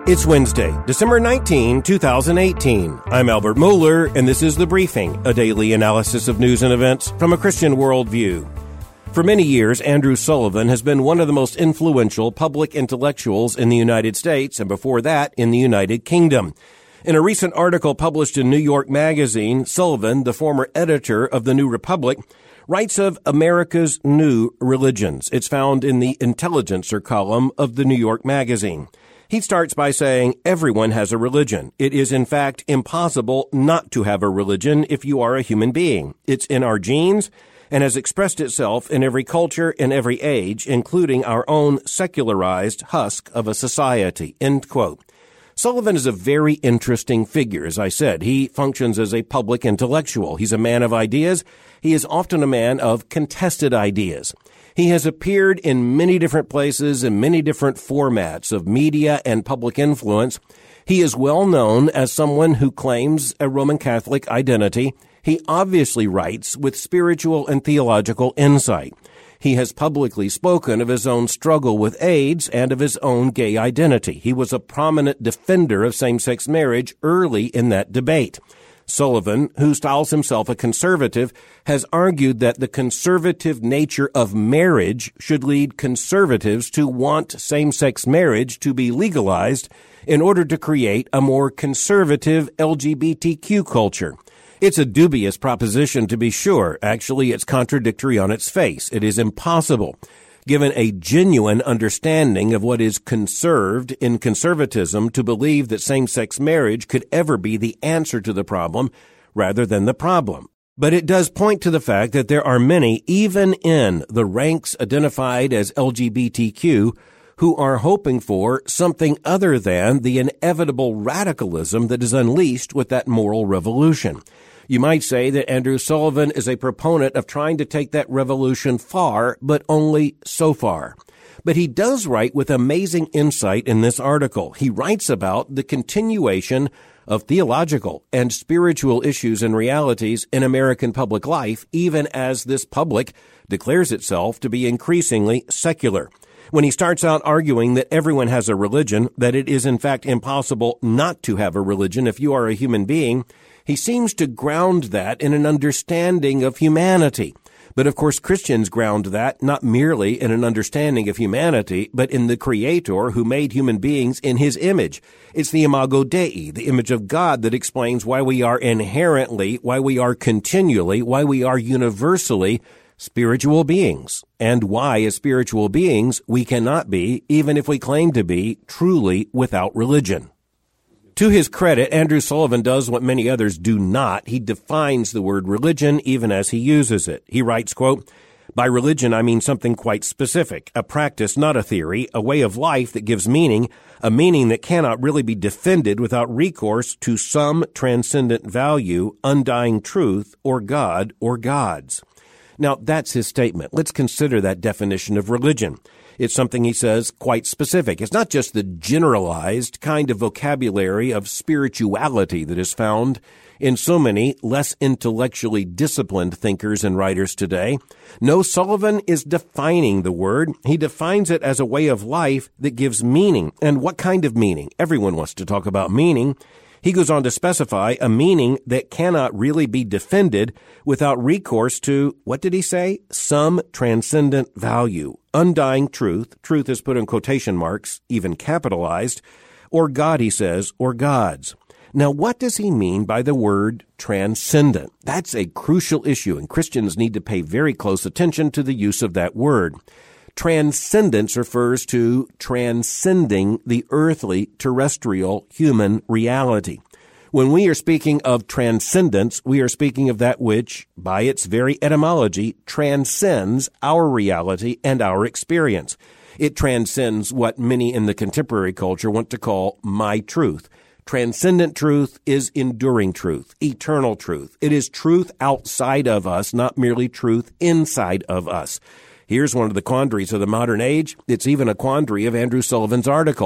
It's Wednesday, December 19, 2018. I'm Albert Mohler, and this is The Briefing, a daily analysis of news and events from a Christian worldview. For many years, Andrew Sullivan has been one of the most influential public intellectuals in the United States, and before that, in the United Kingdom. In a recent article published in New York Magazine, Sullivan, the former editor of The New Republic, writes of America's new religions. It's found in the Intelligencer column of the New York Magazine. He starts by saying, everyone has a religion. It is, in fact, impossible not to have a religion if you are a human being. It's in our genes and has expressed itself in every culture in every age, including our own secularized husk of a society, end quote. Sullivan is a very interesting figure, as I said. He functions as a public intellectual. He's a man of ideas. He is often a man of contested ideas. He has appeared in many different places in many different formats of media and public influence. He is well known as someone who claims a Roman Catholic identity. He obviously writes with spiritual and theological insight. He has publicly spoken of his own struggle with AIDS and of his own gay identity. He was a prominent defender of same-sex marriage early in that debate. Sullivan, who styles himself a conservative, has argued that the conservative nature of marriage should lead conservatives to want same-sex marriage to be legalized in order to create a more conservative LGBTQ culture. It's a dubious proposition, to be sure. Actually, it's contradictory on its face. It is impossible, given a genuine understanding of what is conserved in conservatism, to believe that same-sex marriage could ever be the answer to the problem rather than the problem. But it does point to the fact that there are many, even in the ranks identified as LGBTQ, who are hoping for something other than the inevitable radicalism that is unleashed with that moral revolution. You might say that Andrew Sullivan is a proponent of trying to take that revolution far, but only so far. But he does write with amazing insight in this article. He writes about the continuation of theological and spiritual issues and realities in American public life, even as this public declares itself to be increasingly secular. When he starts out arguing that everyone has a religion, that it is in fact impossible not to have a religion if you are a human being, he seems to ground that in an understanding of humanity. But of course, Christians ground that not merely in an understanding of humanity, but in the Creator who made human beings in His image. It's the Imago Dei, the image of God, that explains why we are inherently, why we are continually, why we are universally spiritual beings, and why, as spiritual beings, we cannot be, even if we claim to be, truly without religion. To his credit, Andrew Sullivan does what many others do not. He defines the word religion even as he uses it. He writes, quote, "By religion, I mean something quite specific, a practice, not a theory, a way of life that gives meaning, a meaning that cannot really be defended without recourse to some transcendent value, undying truth, or God or gods." Now, that's his statement. Let's consider that definition of religion. It's something, he says, quite specific. It's not just the generalized kind of vocabulary of spirituality that is found in so many less intellectually disciplined thinkers and writers today. No, Sullivan is defining the word. He defines it as a way of life that gives meaning. And what kind of meaning? Everyone wants to talk about meaning. He goes on to specify a meaning that cannot really be defended without recourse to, what did he say? Some transcendent value, undying truth. Truth is put in quotation marks, even capitalized. Or God, he says, or gods. Now, what does he mean by the word transcendent? That's a crucial issue, and Christians need to pay very close attention to the use of that word. Transcendence refers to transcending the earthly, terrestrial, human reality. When we are speaking of transcendence, we are speaking of that which, by its very etymology, transcends our reality and our experience. It transcends what many in the contemporary culture want to call my truth. Transcendent truth is enduring truth, eternal truth. It is truth outside of us, not merely truth inside of us. Here's one of the quandaries of the modern age. It's even a quandary of Andrew Sullivan's article.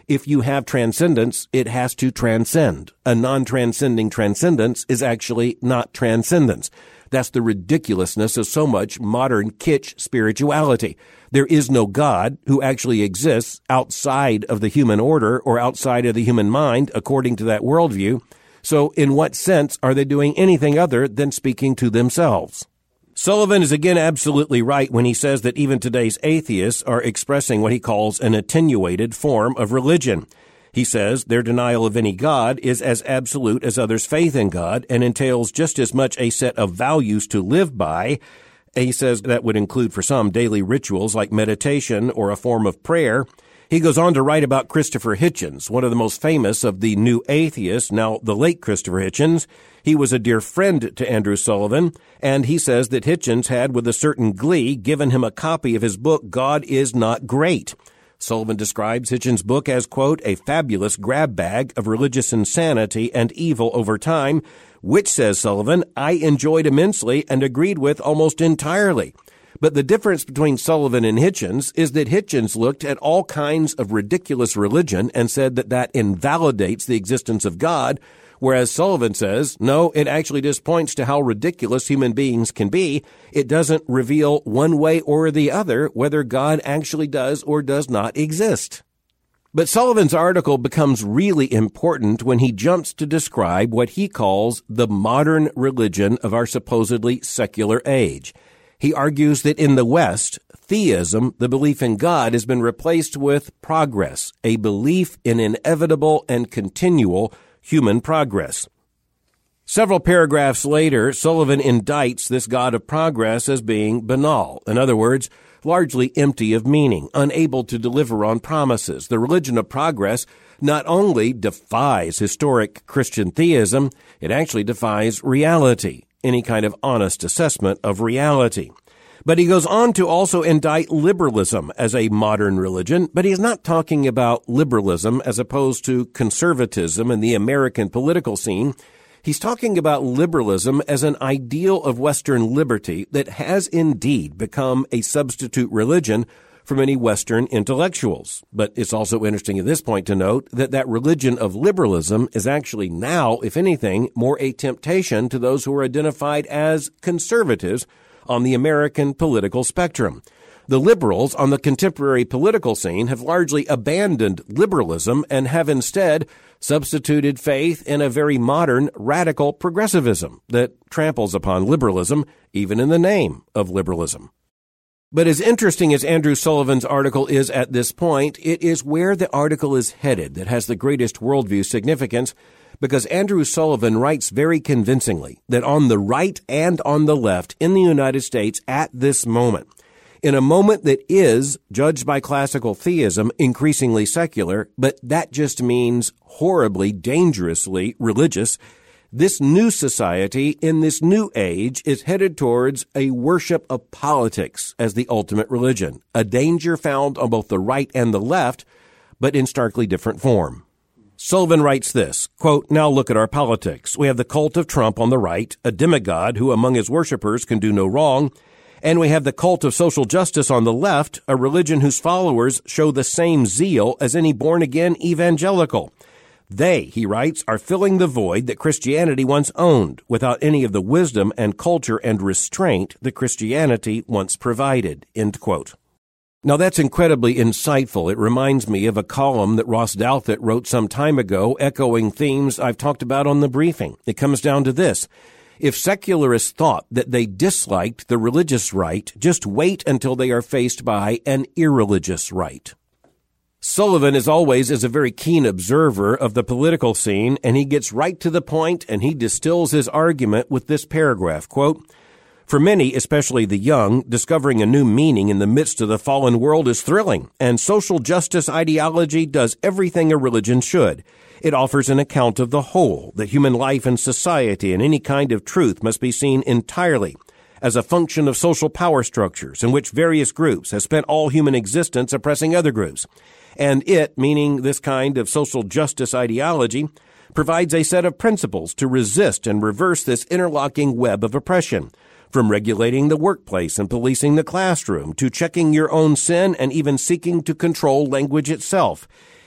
If you have transcendence, it has to transcend. A non-transcending transcendence is actually not transcendence. That's the ridiculousness of so much modern kitsch spirituality. There is no God who actually exists outside of the human order or outside of the human mind, according to that worldview. So in what sense are they doing anything other than speaking to themselves? Sullivan is again absolutely right when he says that even today's atheists are expressing what he calls an attenuated form of religion. He says their denial of any God is as absolute as others' faith in God and entails just as much a set of values to live by. He says that would include for some daily rituals like meditation or a form of prayer. He goes on to write about Christopher Hitchens, one of the most famous of the new atheists, now the late Christopher Hitchens. He was a dear friend to Andrew Sullivan, and he says that Hitchens had, with a certain glee, given him a copy of his book, God is Not Great. Sullivan describes Hitchens' book as, quote, a fabulous grab bag of religious insanity and evil over time, which, says Sullivan, I enjoyed immensely and agreed with almost entirely. But the difference between Sullivan and Hitchens is that Hitchens looked at all kinds of ridiculous religion and said that that invalidates the existence of God, whereas Sullivan says, no, it actually just points to how ridiculous human beings can be. It doesn't reveal one way or the other whether God actually does or does not exist. But Sullivan's article becomes really important when he jumps to describe what he calls the modern religion of our supposedly secular age. He argues that in the West, theism, the belief in God, has been replaced with progress, a belief in inevitable and continual human progress. Several paragraphs later, Sullivan indicts this God of progress as being banal. In other words, largely empty of meaning, unable to deliver on promises. The religion of progress not only defies historic Christian theism, it actually defies reality, any kind of honest assessment of reality. But he goes on to also indict liberalism as a modern religion, but he's not talking about liberalism as opposed to conservatism in the American political scene. He's talking about liberalism as an ideal of Western liberty that has indeed become a substitute religion for many Western intellectuals. But it's also interesting at this point to note that that religion of liberalism is actually now, if anything, more a temptation to those who are identified as conservatives on the American political spectrum. The liberals on the contemporary political scene have largely abandoned liberalism and have instead substituted faith in a very modern radical progressivism that tramples upon liberalism, even in the name of liberalism. But as interesting as Andrew Sullivan's article is at this point, it is where the article is headed that has the greatest worldview significance, because Andrew Sullivan writes very convincingly that on the right and on the left in the United States at this moment, in a moment that is, judged by classical theism, increasingly secular, but that just means horribly, dangerously religious, this new society in this new age is headed towards a worship of politics as the ultimate religion, a danger found on both the right and the left, but in starkly different form. Sullivan writes this, quote, now look at our politics. We have the cult of Trump on the right, a demigod who among his worshipers can do no wrong, and we have the cult of social justice on the left, a religion whose followers show the same zeal as any born-again evangelical. They, he writes, are filling the void that Christianity once owned without any of the wisdom and culture and restraint that Christianity once provided, end quote. Now that's incredibly insightful. It reminds me of a column that Ross Douthat wrote some time ago, echoing themes I've talked about on the briefing. It comes down to this. If secularists thought that they disliked the religious right, just wait until they are faced by an irreligious right. Sullivan, as always, is a very keen observer of the political scene, and he gets right to the point and he distills his argument with this paragraph, quote, for many, especially the young, discovering a new meaning in the midst of the fallen world is thrilling, and social justice ideology does everything a religion should. It offers an account of the whole, that human life and society and any kind of truth must be seen entirely as a function of social power structures in which various groups have spent all human existence oppressing other groups. And it, meaning this kind of social justice ideology, provides a set of principles to resist and reverse this interlocking web of oppression, from regulating the workplace and policing the classroom to checking your own sin and even seeking to control language itself.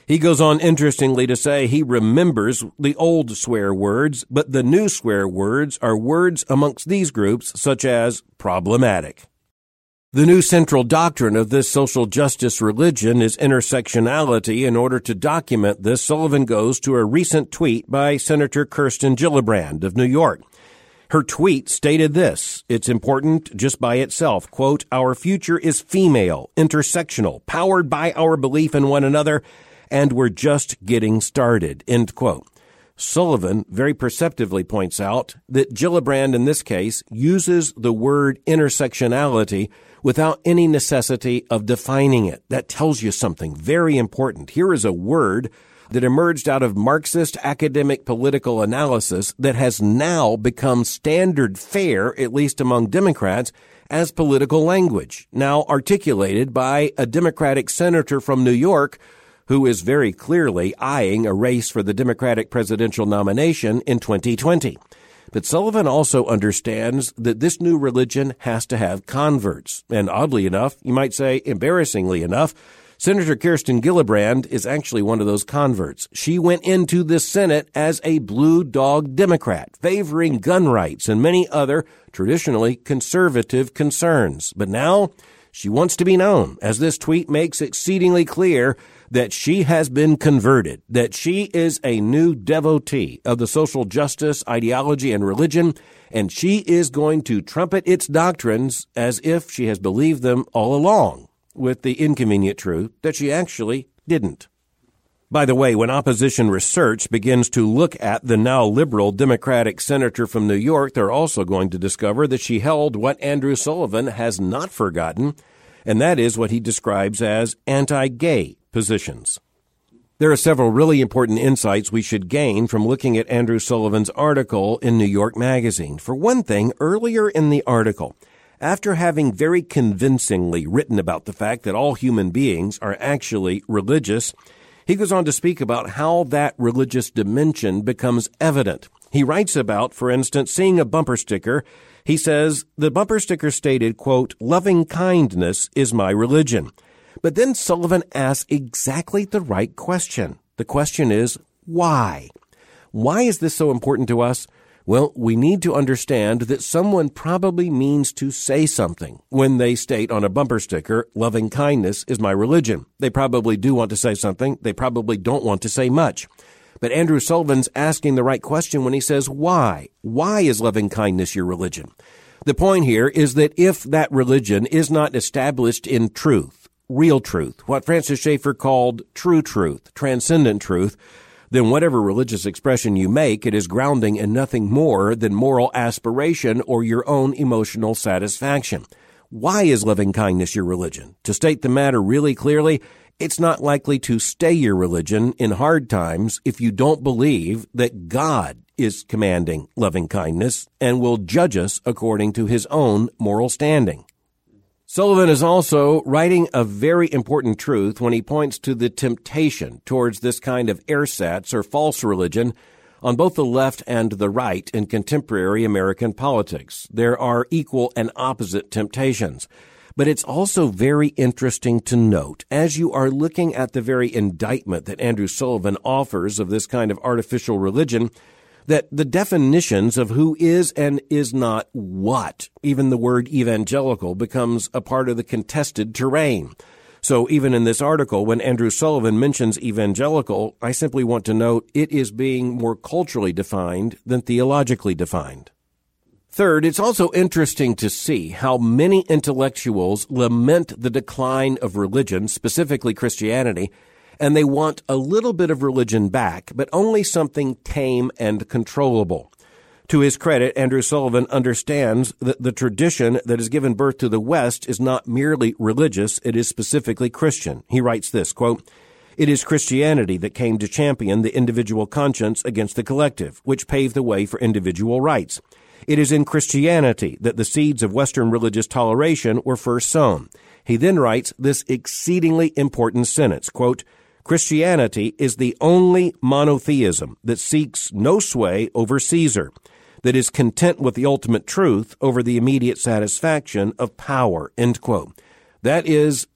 He goes on interestingly to say he remembers the old swear words, but the new swear words are words amongst these groups such as problematic. The new central doctrine of this social justice religion is intersectionality. In order to document this, Sullivan goes to a recent tweet by Senator Kirsten Gillibrand of New York. Her tweet stated this: "It's important just by itself. Quote, our future is female, intersectional, powered by our belief in one another, and we're just getting started." End quote. Sullivan very perceptively points out that Gillibrand in this case uses the word intersectionality without any necessity of defining it. That tells you something very important. Here is a word that emerged out of Marxist academic political analysis that has now become standard fare, at least among Democrats, as political language, now articulated by a Democratic senator from New York who is very clearly eyeing a race for the Democratic presidential nomination in 2020. But Sullivan also understands that this new religion has to have converts. And oddly enough, you might say embarrassingly enough, Senator Kirsten Gillibrand is actually one of those converts. She went into the Senate as a blue dog Democrat, favoring gun rights and many other traditionally conservative concerns. But now she wants to be known, as this tweet makes exceedingly clear, that she has been converted, that she is a new devotee of the social justice ideology and religion, and she is going to trumpet its doctrines as if she has believed them all along, with the inconvenient truth that she actually didn't. By the way, when opposition research begins to look at the now liberal Democratic senator from New York, they're also going to discover that she held what Andrew Sullivan has not forgotten, and that is what he describes as anti-gay positions. There are several really important insights we should gain from looking at Andrew Sullivan's article in New York Magazine. For one thing, earlier in the article, after having very convincingly written about the fact that all human beings are actually religious, he goes on to speak about how that religious dimension becomes evident. He writes about, for instance, seeing a bumper sticker. He says, the bumper sticker stated, quote, "Loving kindness is my religion." But then Sullivan asks exactly the right question. The question is, why? Why is this so important to us? Well, we need to understand that someone probably means to say something when they state on a bumper sticker, "Loving kindness is my religion." They probably do want to say something. They probably don't want to say much. But Andrew Sullivan's asking the right question when he says, why? Why is loving kindness your religion? The point here is that if that religion is not established in truth, real truth, what Francis Schaeffer called true truth, transcendent truth, then whatever religious expression you make, it is grounding in nothing more than moral aspiration or your own emotional satisfaction. Why is loving kindness your religion? To state the matter really clearly, it's not likely to stay your religion in hard times if you don't believe that God is commanding loving kindness and will judge us according to his own moral standing. Sullivan is also writing a very important truth when he points to the temptation towards this kind of ersatz or false religion on both the left and the right in contemporary American politics. There are equal and opposite temptations. But it's also very interesting to note, as you are looking at the very indictment that Andrew Sullivan offers of this kind of artificial religion, that the definitions of who is and is not what, even the word evangelical, becomes a part of the contested terrain. So even in this article, when Andrew Sullivan mentions evangelical, I simply want to note it is being more culturally defined than theologically defined. Third, it's also interesting to see how many intellectuals lament the decline of religion, specifically Christianity, and they want a little bit of religion back, but only something tame and controllable. To his credit, Andrew Sullivan understands that the tradition that has given birth to the West is not merely religious, it is specifically Christian. He writes this, quote, "It is Christianity that came to champion the individual conscience against the collective, which paved the way for individual rights. It is in Christianity that the seeds of Western religious toleration were first sown." He then writes this exceedingly important sentence, quote, "Christianity is the only monotheism that seeks no sway over Caesar, that is content with the ultimate truth over the immediate satisfaction of power," end quote. That is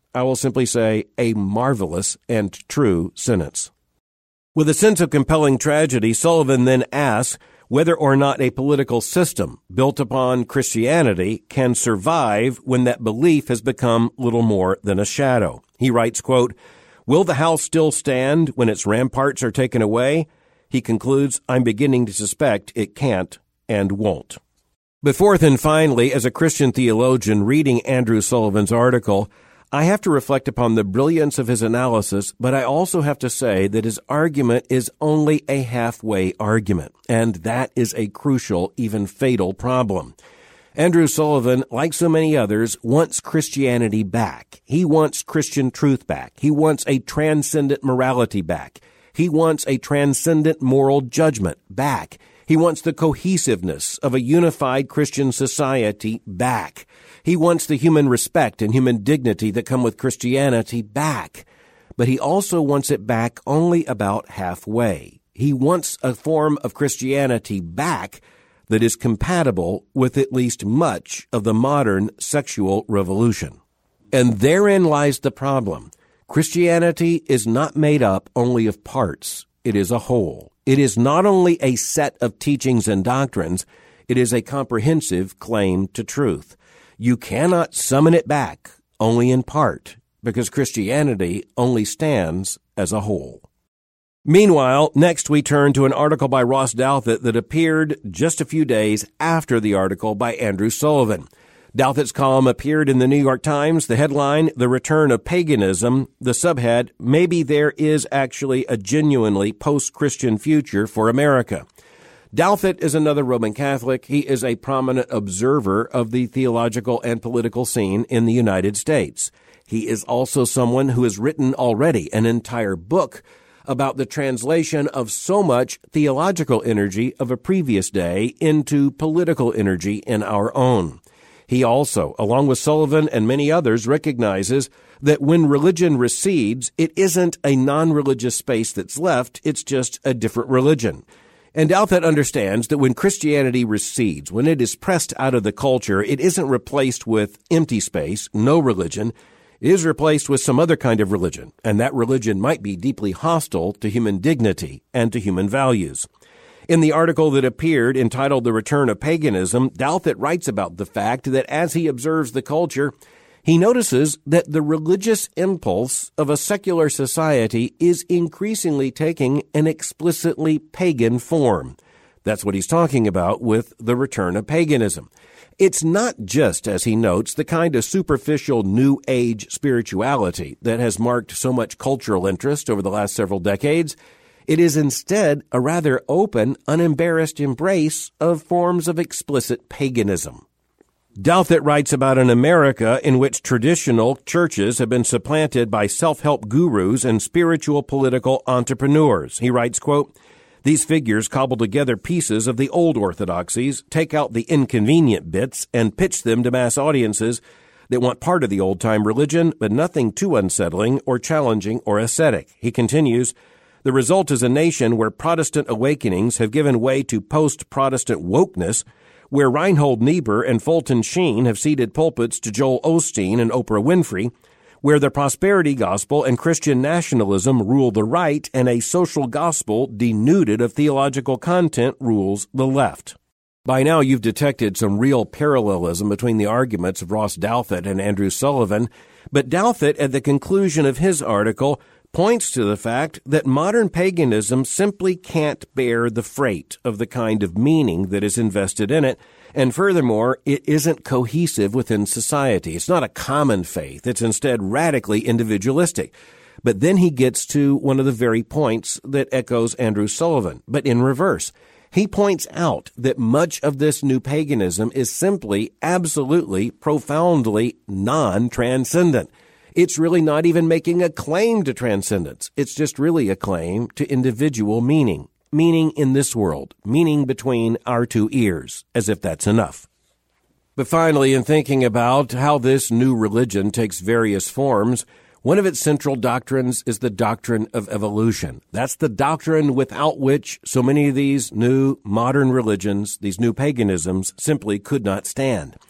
I will simply say a marvelous and true sentence. With a sense of compelling tragedy, Sullivan then asks whether or not a political system built upon Christianity can survive when that belief has become little more than a shadow. He writes, quote, "Will the house still stand when its ramparts are taken away?" He concludes, "I'm beginning to suspect it can't and won't." But fourth and finally, as a Christian theologian reading Andrew Sullivan's article, I have to reflect upon the brilliance of his analysis, but I also have to say that his argument is only a halfway argument, and that is a crucial, even fatal problem. Andrew Sullivan, like so many others, wants Christianity back. He wants Christian truth back. He wants a transcendent morality back. He wants a transcendent moral judgment back. He wants the cohesiveness of a unified Christian society back. He wants the human respect and human dignity that come with Christianity back. But he also wants it back only about halfway. He wants a form of Christianity back that is compatible with at least much of the modern sexual revolution. And therein lies the problem. Christianity is not made up only of parts. It is a whole. It is not only a set of teachings and doctrines, it is a comprehensive claim to truth. You cannot summon it back only in part, because Christianity only stands as a whole. Meanwhile, next we turn to an article by Ross Douthat that appeared just a few days after the article by Andrew Sullivan. Douthat's column appeared in the New York Times. The headline, "The Return of Paganism." The subhead, "Maybe there is actually a genuinely post-Christian future for America." Douthat is another Roman Catholic. He is a prominent observer of the theological and political scene in the United States. He is also someone who has written already an entire book about the translation of so much theological energy of a previous day into political energy in our own. He also, along with Sullivan and many others, recognizes that when religion recedes, it isn't a non-religious space that's left, it's just a different religion. And Douthat understands that when Christianity recedes, when it is pressed out of the culture, it isn't replaced with empty space, no religion. It is replaced with some other kind of religion, and that religion might be deeply hostile to human dignity and to human values. In the article that appeared entitled "The Return of Paganism," Douthat writes about the fact that as he observes the culture, he notices that the religious impulse of a secular society is increasingly taking an explicitly pagan form. That's what he's talking about with the return of paganism. It's not just, as he notes, the kind of superficial New Age spirituality that has marked so much cultural interest over the last several decades. It is instead a rather open, unembarrassed embrace of forms of explicit paganism. Douthat writes about an America in which traditional churches have been supplanted by self-help gurus and spiritual political entrepreneurs. He writes, quote, "These figures cobble together pieces of the old orthodoxies, take out the inconvenient bits, and pitch them to mass audiences that want part of the old-time religion, but nothing too unsettling or challenging or ascetic." He continues, "The result is a nation where Protestant awakenings have given way to post-Protestant wokeness, where Reinhold Niebuhr and Fulton Sheen have ceded pulpits to Joel Osteen and Oprah Winfrey, where the prosperity gospel and Christian nationalism rule the right and a social gospel denuded of theological content rules the left." By now you've detected some real parallelism between the arguments of Ross Douthat and Andrew Sullivan, but Douthat, at the conclusion of his article, points to the fact that modern paganism simply can't bear the freight of the kind of meaning that is invested in it, and furthermore, it isn't cohesive within society. It's not a common faith. It's instead radically individualistic. But then he gets to one of the very points that echoes Andrew Sullivan, but in reverse. He points out that much of this new paganism is simply, absolutely, profoundly non-transcendent. It's really not even making a claim to transcendence. It's just really a claim to individual meaning. Meaning in this world. Meaning between our two ears. As if that's enough. But finally, in thinking about how this new religion takes various forms, one of its central doctrines is the doctrine of evolution. That's the doctrine without which so many of these new modern religions, these new paganisms, simply could not stand.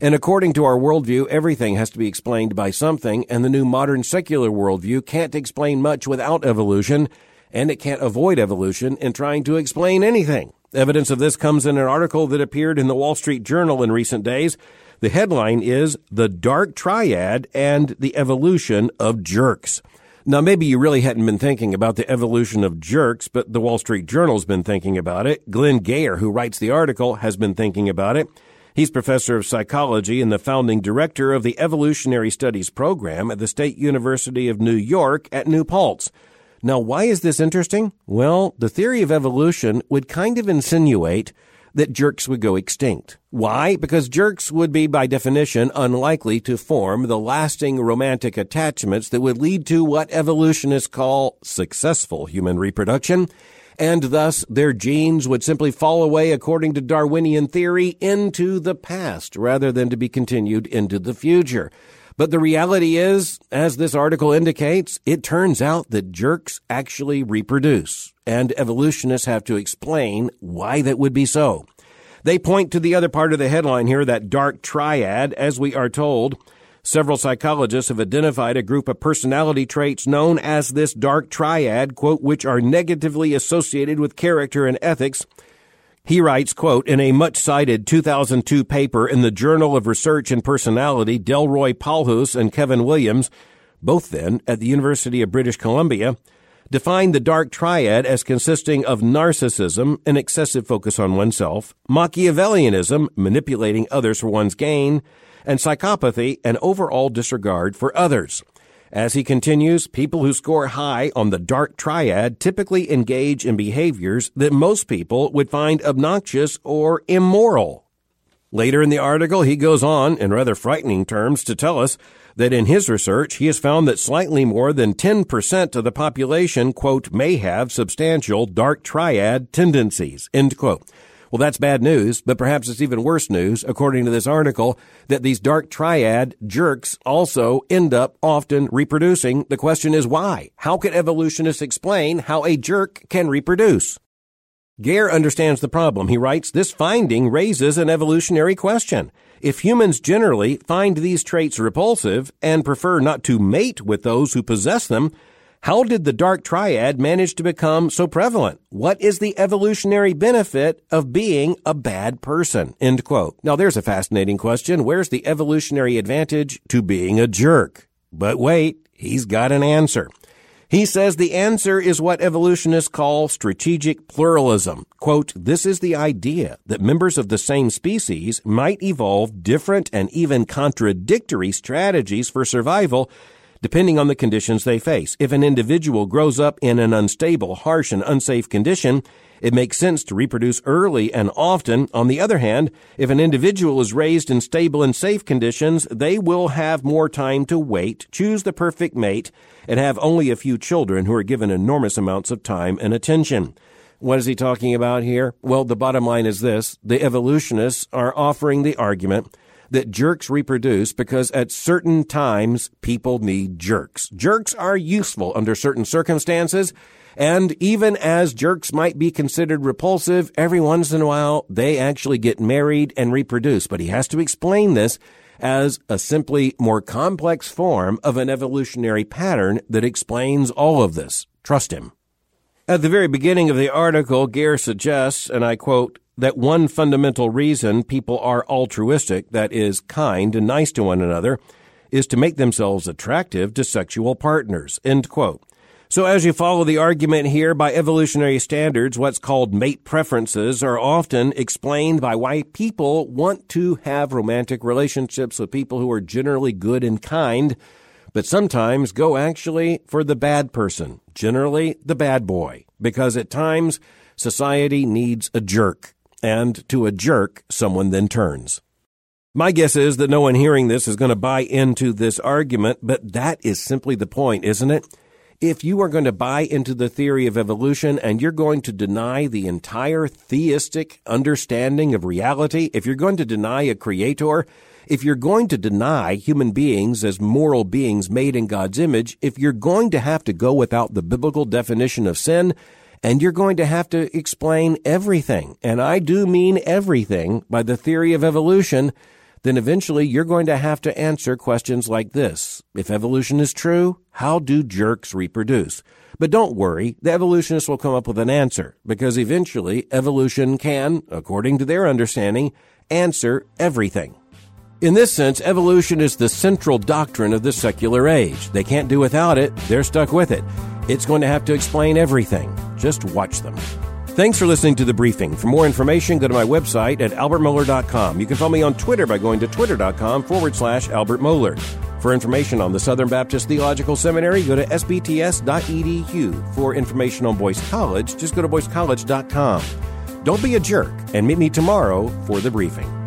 And according to our worldview, everything has to be explained by something, and the new modern secular worldview can't explain much without evolution, and it can't avoid evolution in trying to explain anything. Evidence of this comes in an article that appeared in the Wall Street Journal in recent days. The headline is The Dark Triad and the Evolution of Jerks. Now, maybe you really hadn't been thinking about the evolution of jerks, but the Wall Street Journal's been thinking about it. Glenn Geyer, who writes the article, has been thinking about it. He's professor of psychology and the founding director of the Evolutionary Studies program at the State University of New York at New Paltz. Now, why is this interesting? Well, the theory of evolution would kind of insinuate that jerks would go extinct. Why? Because jerks would be, by definition, unlikely to form the lasting romantic attachments that would lead to what evolutionists call successful human reproduction, and thus their genes would simply fall away, according to Darwinian theory, into the past rather than to be continued into the future. But the reality is, as this article indicates, it turns out that jerks actually reproduce, and evolutionists have to explain why that would be so. They point to the other part of the headline here, that dark triad, as we are told. Several psychologists have identified a group of personality traits known as this dark triad, quote, which are negatively associated with character and ethics. He writes, quote, in a much-cited 2002 paper in the Journal of Research and Personality, Delroy Palhus and Kevin Williams, both then at the University of British Columbia, defined the dark triad as consisting of narcissism, an excessive focus on oneself, Machiavellianism, manipulating others for one's gain, and psychopathy, an overall disregard for others. As he continues, people who score high on the dark triad typically engage in behaviors that most people would find obnoxious or immoral. Later in the article, he goes on, in rather frightening terms, to tell us that in his research, he has found that slightly more than 10% of the population, quote, may have substantial dark triad tendencies, end quote. Well, that's bad news, but perhaps it's even worse news, according to this article, that these dark triad jerks also end up often reproducing. The question is why? How can evolutionists explain how a jerk can reproduce? Geyer understands the problem. He writes, this finding raises an evolutionary question. If humans generally find these traits repulsive and prefer not to mate with those who possess them, how did the dark triad manage to become so prevalent? What is the evolutionary benefit of being a bad person? End quote. Now, there's a fascinating question. Where's the evolutionary advantage to being a jerk? But wait, he's got an answer. He says the answer is what evolutionists call strategic pluralism. Quote, this is the idea that members of the same species might evolve different and even contradictory strategies for survival depending on the conditions they face. If an individual grows up in an unstable, harsh, and unsafe condition, it makes sense to reproduce early and often. On the other hand, if an individual is raised in stable and safe conditions, they will have more time to wait, choose the perfect mate, and have only a few children who are given enormous amounts of time and attention. What is he talking about here? Well, the bottom line is this. The evolutionists are offering the argument that jerks reproduce because at certain times people need jerks. Jerks are useful under certain circumstances, and even as jerks might be considered repulsive, every once in a while they actually get married and reproduce. But he has to explain this as a simply more complex form of an evolutionary pattern that explains all of this. Trust him. At the very beginning of the article, Geyer suggests, and I quote, that one fundamental reason people are altruistic, that is, kind and nice to one another, is to make themselves attractive to sexual partners, end quote. So as you follow the argument here, by evolutionary standards, what's called mate preferences are often explained by why people want to have romantic relationships with people who are generally good and kind, but sometimes go actually for the bad person, generally the bad boy, because at times society needs a jerk. And to a jerk, someone then turns. My guess is that no one hearing this is going to buy into this argument, but that is simply the point, isn't it? If you are going to buy into the theory of evolution and you're going to deny the entire theistic understanding of reality, if you're going to deny a creator, if you're going to deny human beings as moral beings made in God's image, if you're going to have to go without the biblical definition of sin, and you're going to have to explain everything, and I do mean everything, by the theory of evolution, then eventually you're going to have to answer questions like this. If evolution is true, how do jerks reproduce? But don't worry, the evolutionists will come up with an answer, because eventually evolution can, according to their understanding, answer everything. In this sense, evolution is the central doctrine of the secular age. They can't do without it. They're stuck with it. It's going to have to explain everything. Just watch them. Thanks for listening to The Briefing. For more information, go to my website at albertmohler.com. You can follow me on Twitter by going to twitter.com/Albert Mohler. For information on the Southern Baptist Theological Seminary, go to sbts.edu. For information on Boyce College, just go to boycecollege.com. Don't be a jerk, and meet me tomorrow for The Briefing.